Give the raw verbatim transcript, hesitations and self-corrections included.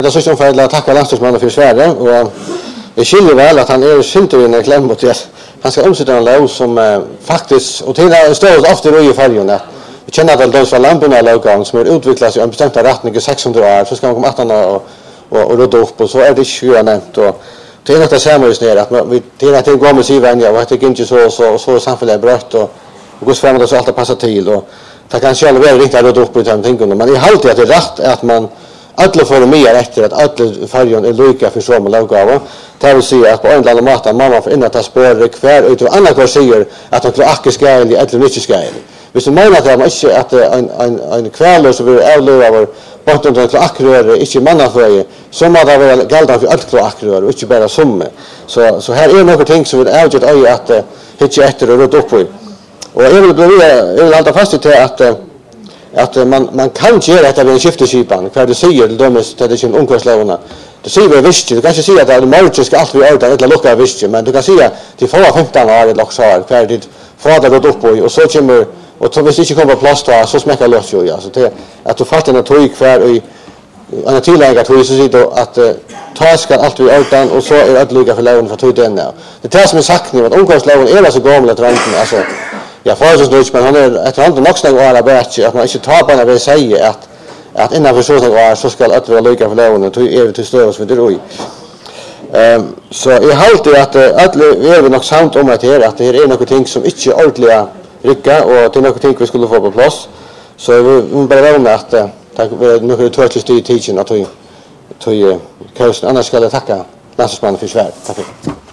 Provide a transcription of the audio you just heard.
Det är så som för att tacka landslagsmannen för Sverige och jag skiljer väl att han är synter i kläm mot det. Han ska omsätta en lov som uh, faktiskt och till är står ofta i färgerna. Vi känner att de som lamporna logan som är utvecklas i en bestämd riktning i sexhundra år så ska man komma åttan och och och röda upp och så är det ju nämnt och det är något att säga just att vi till att det går med sig vänja och att det inte så så så samhället brött och och går framåt så allt passar till och det kan själv vara riktigt röda upp på den tänken men det är alltid att det är rätt att man alla får mer efter att alla färgen är lika för så med laggåva. Det vill säga att på en eller annan måte mamma får in att ta spår kvar ut och andra kvar säger att de kloaker ska eller eller inte ska. Hvis du menar att man inte att en en en kväll så vill avlöva över botten av kloakrör inte manna för så man där väl gälda för allt kloakrör och inte bara som så så här är några ting som vill avgöra ej att hitta efter och röda upp på. Och jag vill bli jag vill hålla fast vid att att man man kan göra detta med en skifteskipan för du säger till dem att det är en omkörslåna. Du säger väl visst du kanske säga att det morgon ska allt vi orda eller lucka visst men du kan säga till förra femton år det lock så här för det fader gått upp och så kommer och så visst inte kommer plats då så smäcker lös ju alltså det att du fattar när tog kvar i en tillägg att vi så sitter att ta ska allt vi orda och så är det lucka för lån för tog den där. Det är som är sagt nu att omkörslåna är så gamla trenden alltså ja, förstås men han är ett annat nog snägt alla bättre att man inte tar på när vi säger att att innan för så var så ska allt vara lika för lån och är det till stöd för det då. Ehm så jag håller att alla är nog sant om att det att det är något ting som inte är ordentligt rycka och till något ting vi skulle få på plats. Så vi bara vänta att tack några tvärtligt i teaching att vi tog annars ska jag tacka landslagsmannen för Sverige. Tack.